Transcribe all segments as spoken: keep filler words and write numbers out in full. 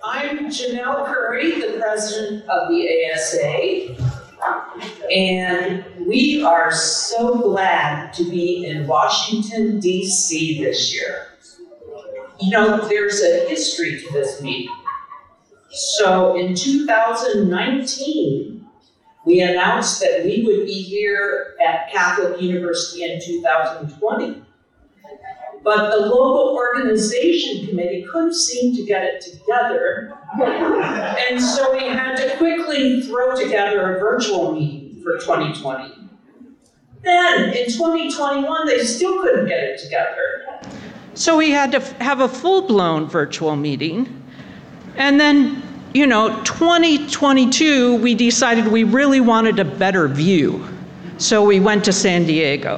I'm Janelle Curry, the president of the A S A, and we are so glad to be in Washington, D C this year. You know, there's a history to this meeting. So in two thousand nineteen, we announced that we would be here at Catholic University in two thousand twenty. But the local organization committee couldn't seem to get it together. And so we had to quickly throw together a virtual meeting for twenty twenty. Then in twenty twenty-one, they still couldn't get it together. So we had to have a full-blown virtual meeting. And then, you know, twenty twenty-two, we decided we really wanted a better view. So we went to San Diego.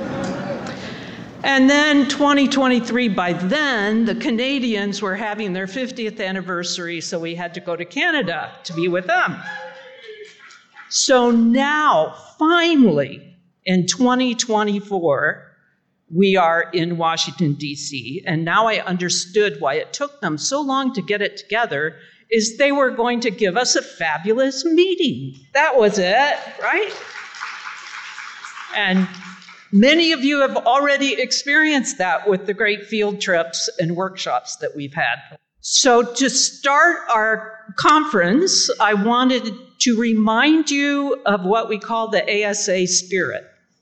And then twenty twenty-three, by then, the Canadians were having their fiftieth anniversary, so we had to go to Canada to be with them. So now, finally, in twenty twenty-four, we are in Washington, D C, and now I understood why it took them so long to get it together, is they were going to give us a fabulous meeting. That was it, right? And many of you have already experienced that with the great field trips and workshops that we've had. So to start our conference, I wanted to remind you of what we call the A S A spirit.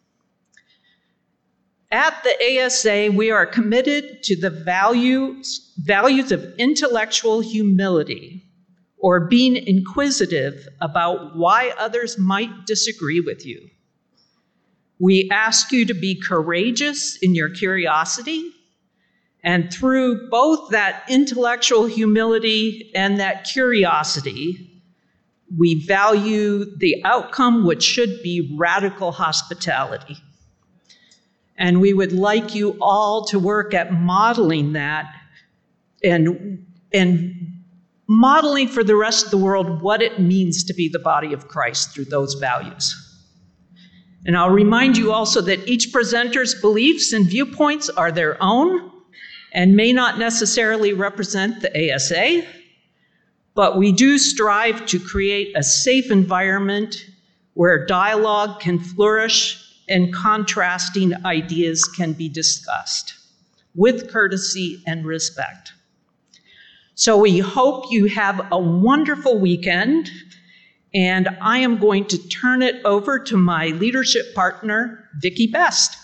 At the A S A, we are committed to the values, values of intellectual humility, or being inquisitive about why others might disagree with you. We ask you to be courageous in your curiosity, and through both that intellectual humility and that curiosity, we value the outcome, which should be radical hospitality. And we would like you all to work at modeling that and, and modeling for the rest of the world what it means to be the body of Christ through those values. And I'll remind you also that each presenter's beliefs and viewpoints are their own and may not necessarily represent the A S A, but we do strive to create a safe environment where dialogue can flourish and contrasting ideas can be discussed with courtesy and respect. So we hope you have a wonderful weekend. And I am going to turn it over to my leadership partner, Vicki Best.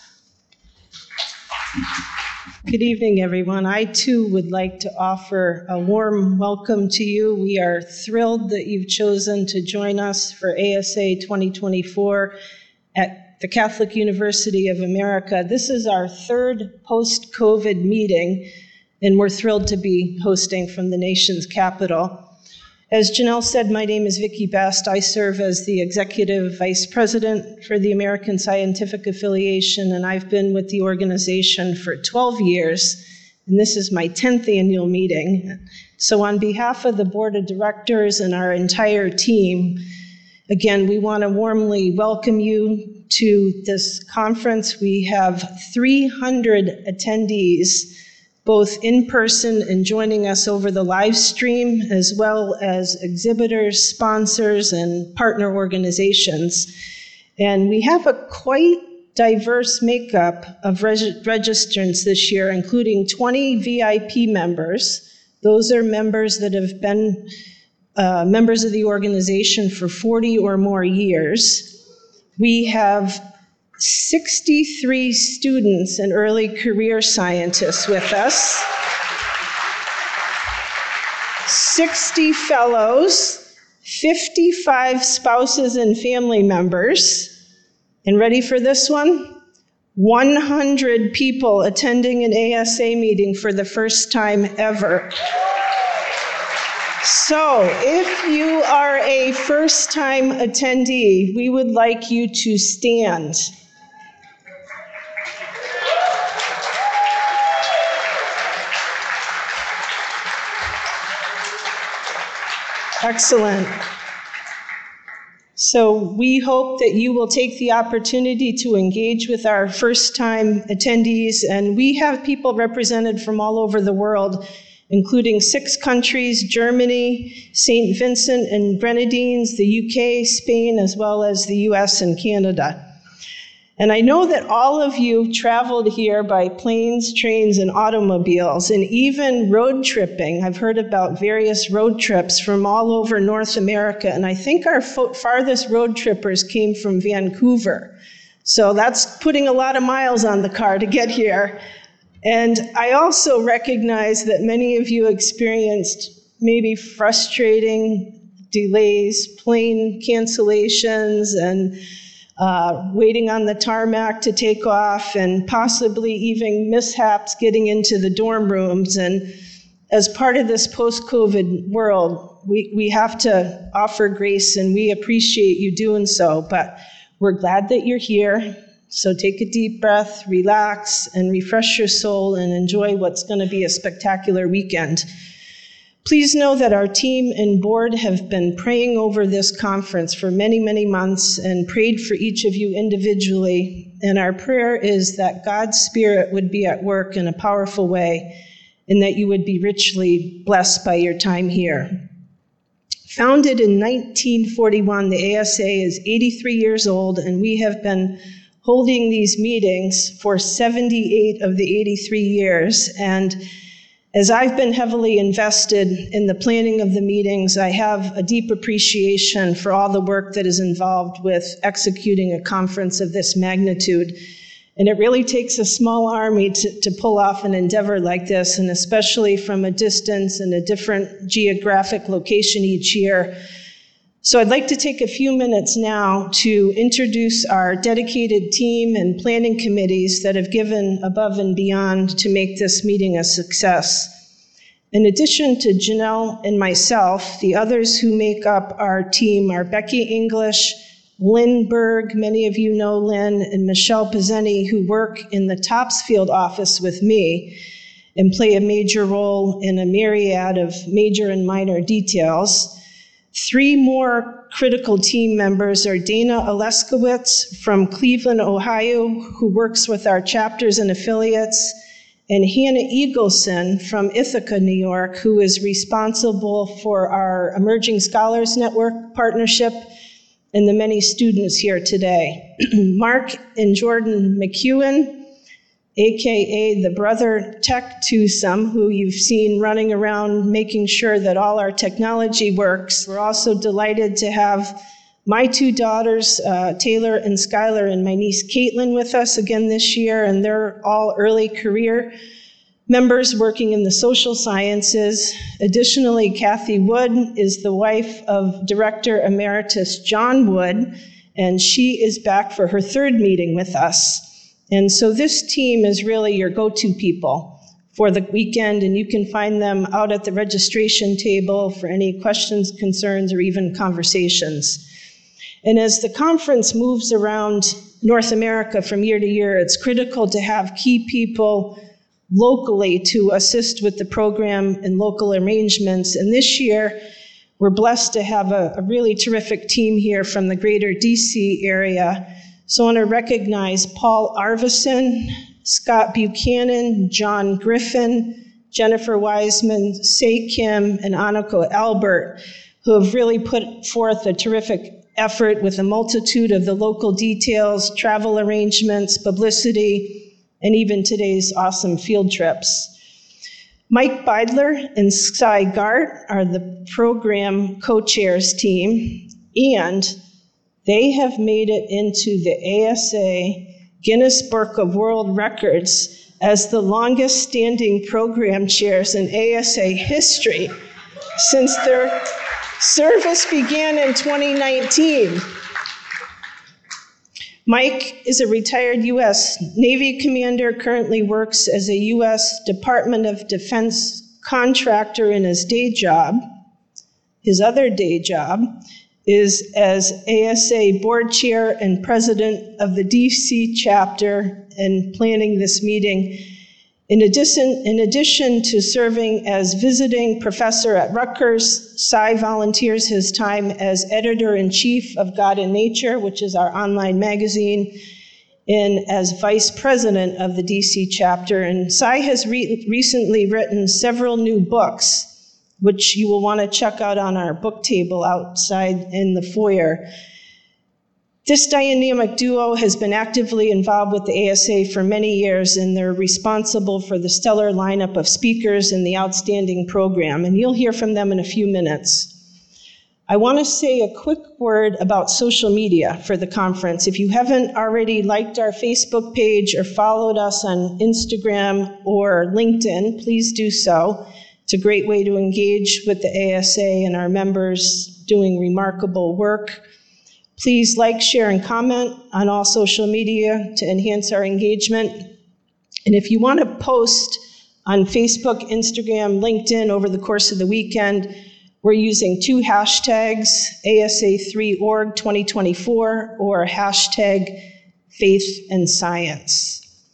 Good evening, everyone. I too would like to offer a warm welcome to you. We are thrilled that you've chosen to join us for A S A twenty twenty-four at the Catholic University of America. This is our third post-COVID meeting, and we're thrilled to be hosting from the nation's capital. As Janelle said, my name is Vicki Best. I serve as the Executive Vice President for the American Scientific Affiliation, and I've been with the organization for twelve years, and this is my tenth annual meeting. So on behalf of the Board of Directors and our entire team, again, we want to warmly welcome you to this conference. We have three hundred attendees, both in person and joining us over the live stream, as well as exhibitors, sponsors, and partner organizations. And we have a quite diverse makeup of reg- registrants this year, including twenty V I P members. Those are members that have been uh, members of the organization for forty or more years. We have sixty-three students and early career scientists with us, sixty fellows, fifty-five spouses and family members, and ready for this one? one hundred people attending an A S A meeting for the first time ever. So, if you are a first-time attendee, we would like you to stand. Excellent. So we hope that you will take the opportunity to engage with our first-time attendees, and we have people represented from all over the world. including six countries: Germany, Saint Vincent and Grenadines, the U K, Spain, as well as the U S and Canada. And I know that all of you traveled here by planes, trains, and automobiles, and even road tripping. I've heard about various road trips from all over North America, and I think our farthest road trippers came from Vancouver. So that's putting a lot of miles on the car to get here. And I also recognize that many of you experienced maybe frustrating delays, plane cancellations, and uh, waiting on the tarmac to take off, and possibly even mishaps getting into the dorm rooms. And as part of this post-COVID world, we, we have to offer grace, and we appreciate you doing so. But we're glad that you're here. So take a deep breath, relax, and refresh your soul, and enjoy what's going to be a spectacular weekend. Please know that our team and board have been praying over this conference for many, many months and prayed for each of you individually. And our prayer is that God's Spirit would be at work in a powerful way, and that you would be richly blessed by your time here. Founded in nineteen forty-one, the A S A is eighty-three years old, and we have been holding these meetings for seventy-eight of the eighty-three years. And as I've been heavily invested in the planning of the meetings, I have a deep appreciation for all the work that is involved with executing a conference of this magnitude. And it really takes a small army to, to pull off an endeavor like this, and especially from a distance and a different geographic location each year. So I'd like to take a few minutes now to introduce our dedicated team and planning committees that have given above and beyond to make this meeting a success. In addition to Janelle and myself, the others who make up our team are Becky English, Lynn Berg, many of you know Lynn, and Michelle Pizzeni, who work in the Topsfield office with me and play a major role in a myriad of major and minor details. Three more critical team members are Dana Oleskowitz from Cleveland, Ohio, who works with our chapters and affiliates, and Hannah Eagleson from Ithaca, New York, who is responsible for our Emerging Scholars Network partnership and the many students here today. Mark and Jordan McEwen, A K A the brother tech twosome, who you've seen running around making sure that all our technology works. We're also delighted to have my two daughters, uh, Taylor and Skylar, and my niece Caitlin with us again this year, and they're all early career members working in the social sciences. Additionally, Kathy Wood is the wife of Director Emeritus John Wood, and she is back for her third meeting with us. And so this team is really your go-to people for the weekend, and you can find them out at the registration table for any questions, concerns, or even conversations. And as the conference moves around North America from year to year, it's critical to have key people locally to assist with the program and local arrangements. And this year, we're blessed to have a, a really terrific team here from the greater D C area. So I want to recognize Paul Arvison, Scott Buchanan, John Griffin, Jennifer Wiseman, Say Kim, and Aniko Albert, who have really put forth a terrific effort with a multitude of the local details, travel arrangements, publicity, and even today's awesome field trips. Mike Beidler and Cy Gart are the program co-chairs team, and they have made it into the A S A Guinness Book of World Records as the longest standing program chairs in A S A history since their service began in twenty nineteen. Mike is a retired U S Navy commander, currently works as a U S Department of Defense contractor in his day job. His other day job is as A S A board chair and president of the D C chapter and planning this meeting. In addition, in addition to serving as visiting professor at Rutgers, Cy volunteers his time as editor-in-chief of God and Nature, which is our online magazine, and as vice president of the D C chapter. And Cy has re- recently written several new books, which you will want to check out on our book table outside in the foyer. This dynamic duo has been actively involved with the A S A for many years, and they're responsible for the stellar lineup of speakers and the outstanding program, and you'll hear from them in a few minutes. I want to say a quick word about social media for the conference. If you haven't already liked our Facebook page or followed us on Instagram or LinkedIn, please do so. It's a great way to engage with the A S A and our members doing remarkable work. Please like, share, and comment on all social media to enhance our engagement. And if you want to post on Facebook, Instagram, LinkedIn over the course of the weekend, we're using two hashtags, A S A three org twenty twenty-four or hashtag faith and science.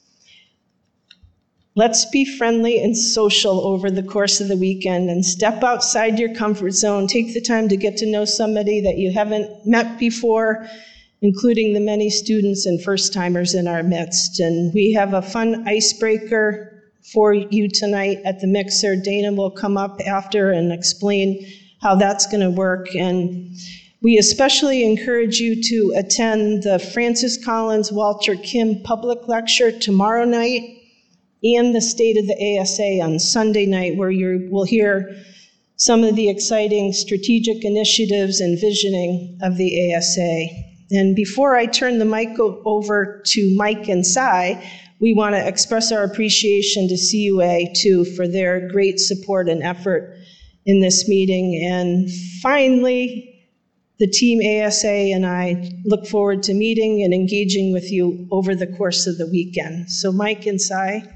Let's be friendly and social over the course of the weekend and step outside your comfort zone. Take the time to get to know somebody that you haven't met before, including the many students and first-timers in our midst. And we have a fun icebreaker for you tonight at the mixer. Dana will come up after and explain how that's going to work. And we especially encourage you to attend the Francis Collins Walter Kim public lecture tomorrow night and the State of the A S A on Sunday night, where you will hear some of the exciting strategic initiatives and visioning of the A S A. And before I turn the mic over to Mike and Cy, we want to express our appreciation to C U A, too, for their great support and effort in this meeting. And finally, the team A S A and I look forward to meeting and engaging with you over the course of the weekend. So Mike and Cy.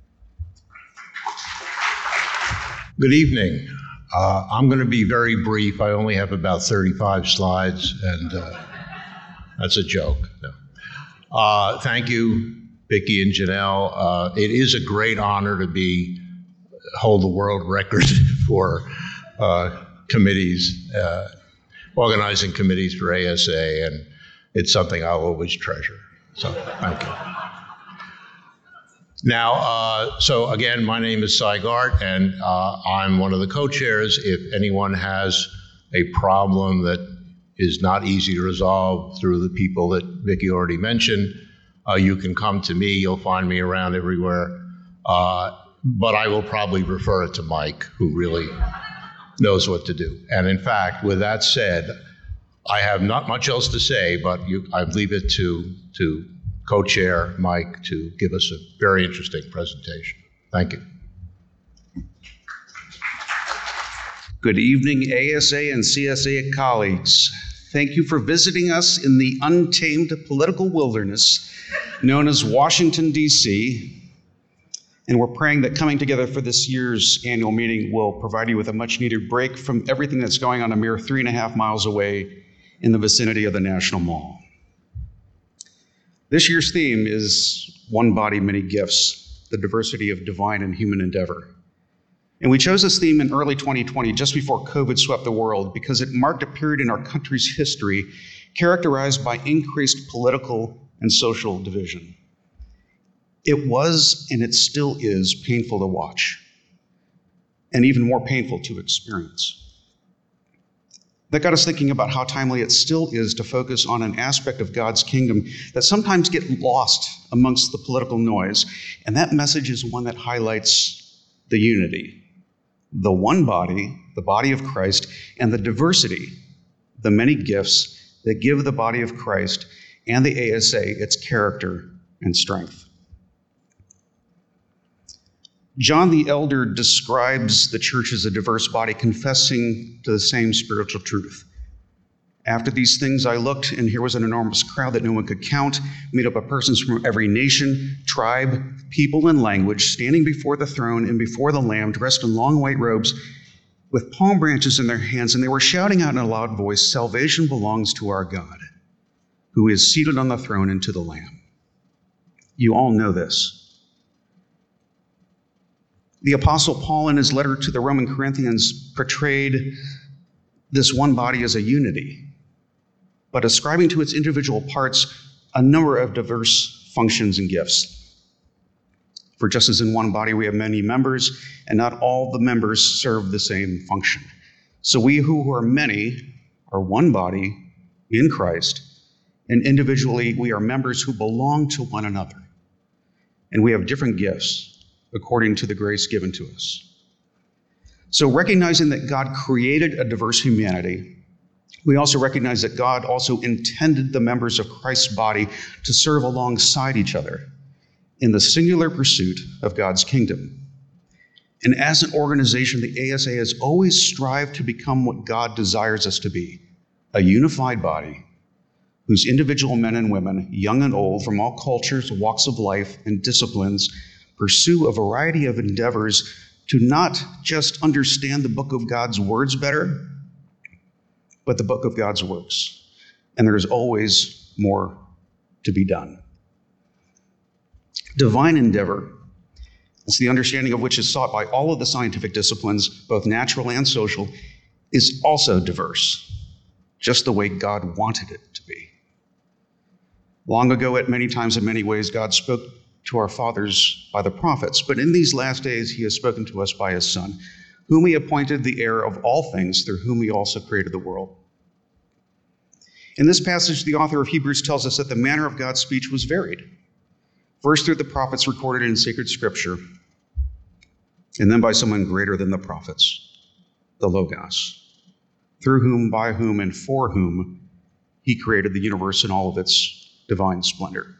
Good evening. Uh, I'm going to be very brief. I only have about thirty-five slides, and uh, that's a joke. No. Uh, thank you, Vicki and Janelle. Uh, it is a great honor to be hold the world record for uh, committees, uh, organizing committees for A S A, and it's something I'll always treasure. So thank you. Now, uh, so again, my name is Cy Gart, and uh, I'm one of the co-chairs. If anyone has a problem that is not easy to resolve through the people that Vicki already mentioned, uh, you can come to me. You'll find me around everywhere. Uh, but I will probably refer it to Mike, who really knows what to do. And in fact, with that said, I have not much else to say, but you, I leave it to, to co-chair Mike to give us a very interesting presentation. Thank you. Good evening, A S A and C S A colleagues. Thank you for visiting us in the untamed political wilderness known as Washington, D C And we're praying that coming together for this year's annual meeting will provide you with a much needed break from everything that's going on a mere three and a half miles away in the vicinity of the National Mall. This year's theme is One Body, Many Gifts, the diversity of divine and human endeavor. And we chose this theme in early twenty twenty, just before COVID swept the world, because it marked a period in our country's history characterized by increased political and social division. It was, and it still is, painful to watch, and even more painful to experience. That got us thinking about how timely it still is to focus on an aspect of God's kingdom that sometimes gets lost amongst the political noise, and that message is one that highlights the unity, the one body, the body of Christ, and the diversity, the many gifts that give the body of Christ and the A S A its character and strength. John the Elder describes the church as a diverse body confessing to the same spiritual truth. After these things I looked, and here was an enormous crowd that no one could count, made up of persons from every nation, tribe, people, and language, standing before the throne and before the Lamb, dressed in long white robes, with palm branches in their hands, and they were shouting out in a loud voice, "Salvation belongs to our God, who is seated on the throne, and to the Lamb." You all know this. The Apostle Paul, in his letter to the Roman Corinthians, portrayed this one body as a unity, but ascribing to its individual parts a number of diverse functions, and gifts. For just as in one body we have many members, and not all the members serve the same function. So we who are many are one body in Christ, and individually we are members who belong to one another. And we have different gifts according to the grace given to us. So recognizing that God created a diverse humanity, we also recognize that God also intended the members of Christ's body to serve alongside each other in the singular pursuit of God's kingdom. And as an organization, the A S A has always strived to become what God desires us to be, a unified body whose individual men and women, young and old, from all cultures, walks of life, and disciplines, pursue a variety of endeavors to not just understand the book of God's words better, but the book of God's works. And there is always more to be done. Divine endeavor, it's the understanding of which is sought by all of the scientific disciplines, both natural and social, is also diverse, just the way God wanted it to be. Long ago, at many times in many ways, God spoke to our fathers by the prophets, but in these last days he has spoken to us by his Son, whom he appointed the heir of all things, through whom he also created the world. In this passage, the author of Hebrews tells us that the manner of God's speech was varied. First through the prophets recorded in sacred scripture, and then by someone greater than the prophets, the Logos, through whom, by whom, and for whom he created the universe in all of its divine splendor.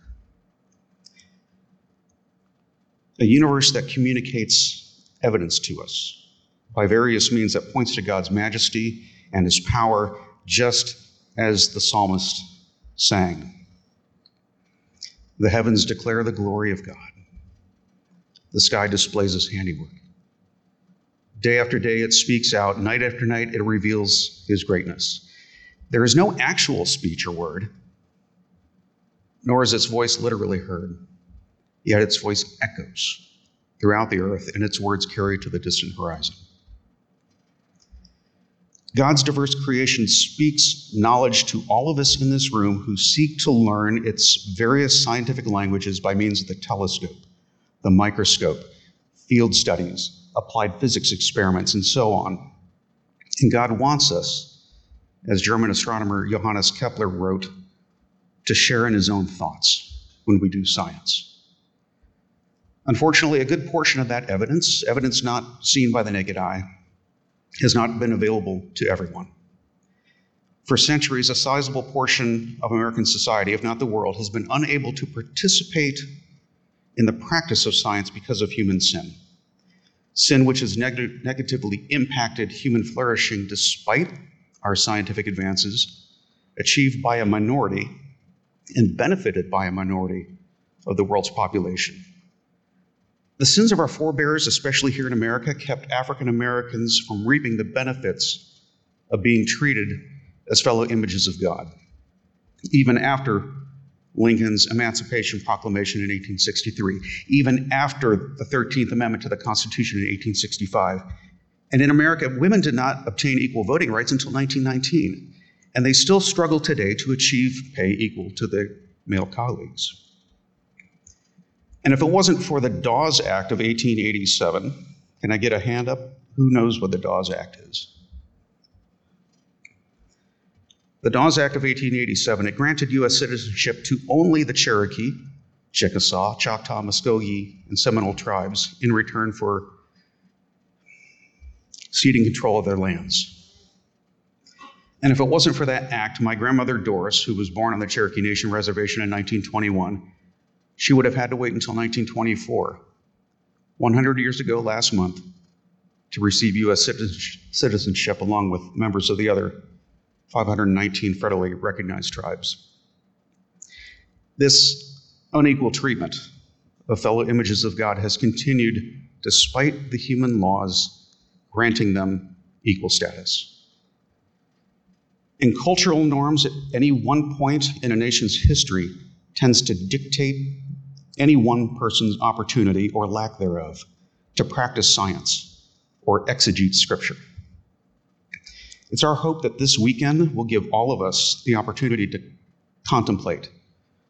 A universe that communicates evidence to us by various means that points to God's majesty and his power, just as the psalmist sang. The heavens declare the glory of God. The sky displays his handiwork. Day after day it speaks out. Night after night it reveals his greatness. There is no actual speech or word, nor is its voice literally heard. Yet its voice echoes throughout the earth, and its words carry to the distant horizon. God's diverse creation speaks knowledge to all of us in this room who seek to learn its various scientific languages by means of the telescope, the microscope, field studies, applied physics experiments, and so on. And God wants us, as German astronomer Johannes Kepler wrote, to share in his own thoughts when we do science. Unfortunately, a good portion of that evidence, evidence not seen by the naked eye, has not been available to everyone. For centuries, a sizable portion of American society, if not the world, has been unable to participate in the practice of science because of human sin. Sin which has neg- negatively impacted human flourishing despite our scientific advances, achieved by a minority and benefited by a minority of the world's population. The sins of our forebears, especially here in America, kept African Americans from reaping the benefits of being treated as fellow images of God, even after Lincoln's Emancipation Proclamation in eighteen sixty-three, even after the thirteenth Amendment to the Constitution in eighteen sixty-five. And in America, women did not obtain equal voting rights until nineteen nineteen, and they still struggle today to achieve pay equal to their male colleagues. And if it wasn't for the Dawes Act of eighteen eighty-seven, can I get a hand up? Who knows what the Dawes Act is? The Dawes Act of eighteen eighty-seven, it granted U S citizenship to only the Cherokee, Chickasaw, Choctaw, Muskogee, and Seminole tribes in return for ceding control of their lands. And if it wasn't for that act, my grandmother Doris, who was born on the Cherokee Nation Reservation in nineteen twenty-one, she would have had to wait until nineteen twenty-four, one hundred years ago last month, to receive U S citizenship along with members of the other five hundred nineteen federally recognized tribes. This unequal treatment of fellow images of God has continued despite the human laws granting them equal status. And cultural norms at any one point in a nation's history tends to dictate any one person's opportunity or lack thereof to practice science or exegete scripture. It's our hope that this weekend will give all of us the opportunity to contemplate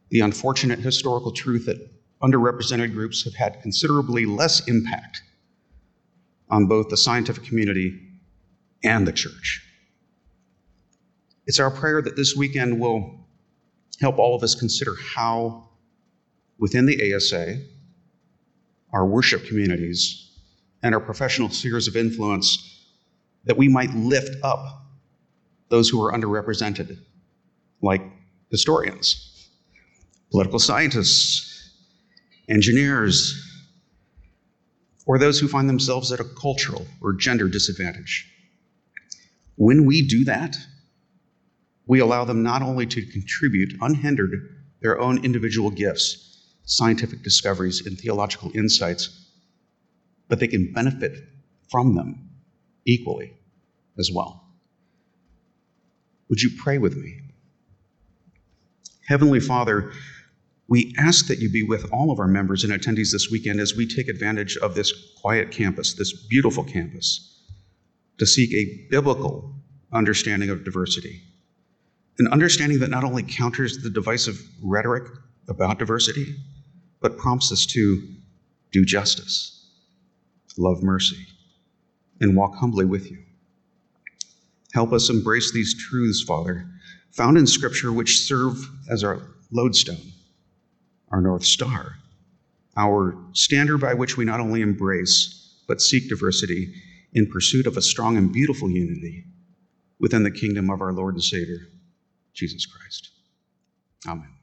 the unfortunate historical truth that underrepresented groups have had considerably less impact on both the scientific community and the church. It's our prayer that this weekend will help all of us consider how, within the A S A, our worship communities, and our professional spheres of influence, that we might lift up those who are underrepresented, like historians, political scientists, engineers, or those who find themselves at a cultural or gender disadvantage. When we do that, we allow them not only to contribute unhindered their own individual gifts, scientific discoveries, and theological insights, but they can benefit from them equally as well. Would you pray with me? Heavenly Father, we ask that you be with all of our members and attendees this weekend as we take advantage of this quiet campus, this beautiful campus, to seek a biblical understanding of diversity. An understanding that not only counters the divisive rhetoric about diversity, but prompts us to do justice, love mercy, and walk humbly with you. Help us embrace these truths, Father, found in Scripture, which serve as our lodestone, our North Star, our standard by which we not only embrace, but seek diversity in pursuit of a strong and beautiful unity within the kingdom of our Lord and Savior, Jesus Christ. Amen.